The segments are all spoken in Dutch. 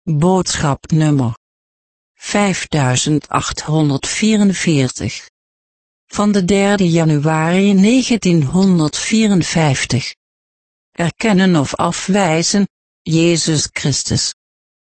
Boodschap nummer 5844 van de 3 januari 1954. Erkennen of afwijzen, Jezus Christus.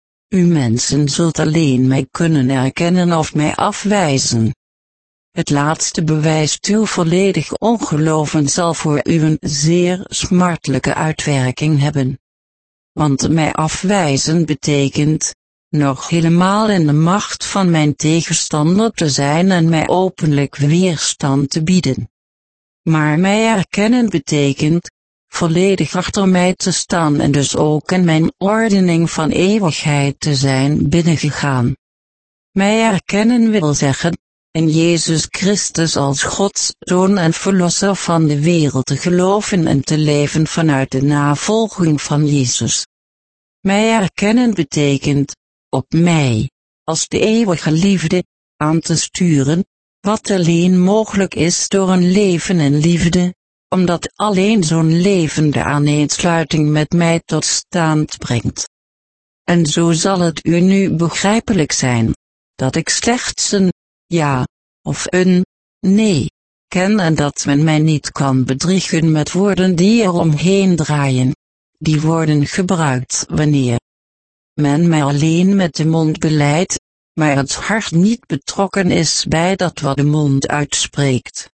U mensen zult alleen mij kunnen erkennen of mij afwijzen. Het laatste bewijst uw volledig ongeloven zal voor u een zeer smartelijke uitwerking hebben. Want mij afwijzen betekent, nog helemaal in de macht van mijn tegenstander te zijn en mij openlijk weerstand te bieden. Maar mij erkennen betekent, volledig achter mij te staan en dus ook in mijn ordening van eeuwigheid te zijn binnengegaan. Mij erkennen wil zeggen, in Jezus Christus als Gods Zoon en Verlosser van de wereld te geloven en te leven vanuit de navolging van Jezus. Mij erkennen betekent, op mij, als de eeuwige liefde, aan te sturen, wat alleen mogelijk is door een leven in liefde, omdat alleen zo'n leven de aaneensluiting met mij tot stand brengt. En zo zal het u nu begrijpelijk zijn, dat ik slechts een ja, of een nee, ken en dat men mij niet kan bedriegen met woorden die er omheen draaien. Die worden gebruikt wanneer men mij alleen met de mond belijdt, maar het hart niet betrokken is bij dat wat de mond uitspreekt.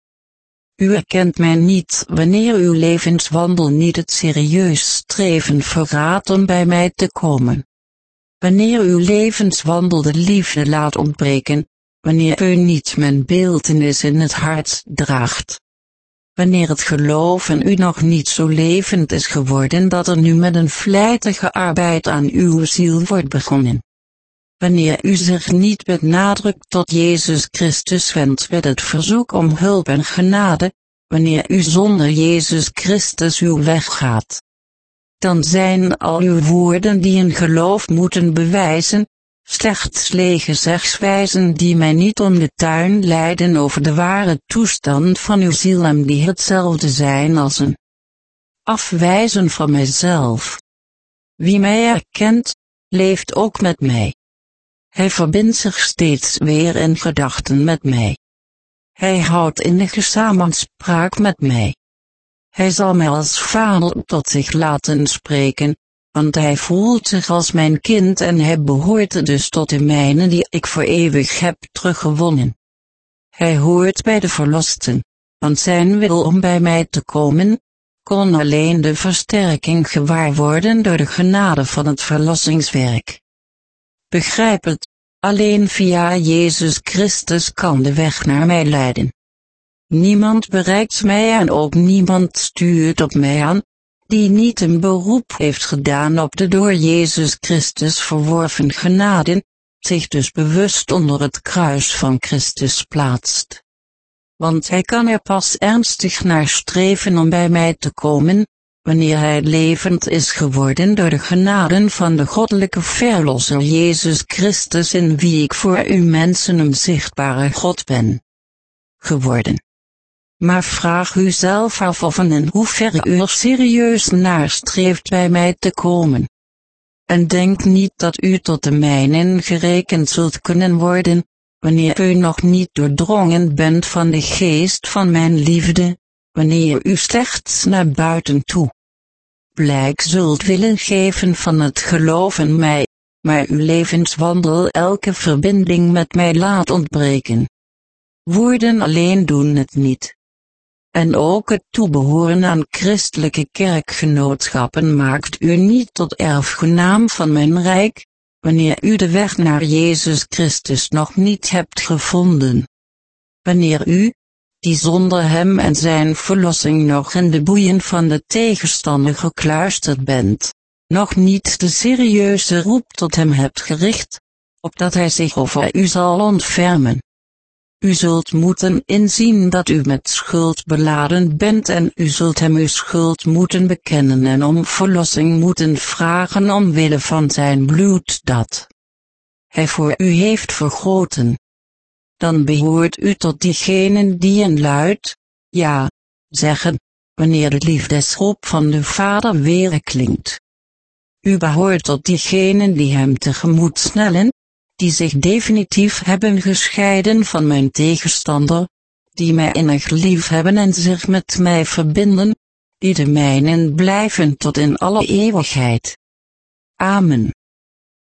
U erkent mij niet wanneer uw levenswandel niet het serieus streven verraadt om bij mij te komen. Wanneer uw levenswandel de liefde laat ontbreken, wanneer u niet mijn beeltenis in het hart draagt. Wanneer het geloof in u nog niet zo levend is geworden dat er nu met een vlijtige arbeid aan uw ziel wordt begonnen. Wanneer u zich niet met nadruk tot Jezus Christus wendt met het verzoek om hulp en genade, wanneer u zonder Jezus Christus uw weg gaat. Dan zijn al uw woorden die een geloof moeten bewijzen, slechts lege zegswijzen die mij niet om de tuin leiden over de ware toestand van uw ziel en die hetzelfde zijn als een afwijzen van mijzelf. Wie mij erkent, leeft ook met mij. Hij verbindt zich steeds weer in gedachten met mij. Hij houdt innige samenspraak met mij. Hij zal mij als vader tot zich laten spreken, want hij voelt zich als mijn kind en hij behoort dus tot de mijnen die ik voor eeuwig heb teruggewonnen. Hij hoort bij de verlosten, want zijn wil om bij mij te komen, kon alleen de versterking gewaar worden door de genade van het verlossingswerk. Begrijp het, alleen via Jezus Christus kan de weg naar mij leiden. Niemand bereikt mij en ook niemand stuurt op mij aan, die niet een beroep heeft gedaan op de door Jezus Christus verworven genade, zich dus bewust onder het kruis van Christus plaatst. Want hij kan er pas ernstig naar streven om bij mij te komen, wanneer hij levend is geworden door de genaden van de goddelijke verlosser Jezus Christus in wie ik voor u mensen een zichtbare God ben geworden. Maar vraag uzelf af of en in hoeverre u er serieus naar streeft bij mij te komen. En denk niet dat u tot de mijnen gerekend zult kunnen worden, wanneer u nog niet doordrongen bent van de geest van mijn liefde, wanneer u slechts naar buiten toe blijk zult willen geven van het geloof in mij, maar uw levenswandel elke verbinding met mij laat ontbreken. Woorden alleen doen het niet. En ook het toebehoren aan christelijke kerkgenootschappen maakt u niet tot erfgenaam van mijn rijk, wanneer u de weg naar Jezus Christus nog niet hebt gevonden. Wanneer u, die zonder hem en zijn verlossing nog in de boeien van de tegenstander gekluisterd bent, nog niet de serieuze roep tot hem hebt gericht, opdat hij zich over u zal ontfermen. U zult moeten inzien dat u met schuld beladen bent en u zult hem uw schuld moeten bekennen en om verlossing moeten vragen omwille van zijn bloed dat hij voor u heeft vergoten. Dan behoort u tot diegenen die een luid ja zeggen, wanneer de liefdesroep van de Vader weerklinkt. U behoort tot diegenen die hem tegemoet snellen, die zich definitief hebben gescheiden van mijn tegenstander, die mij innig lief hebben en zich met mij verbinden, die de mijnen blijven tot in alle eeuwigheid. Amen.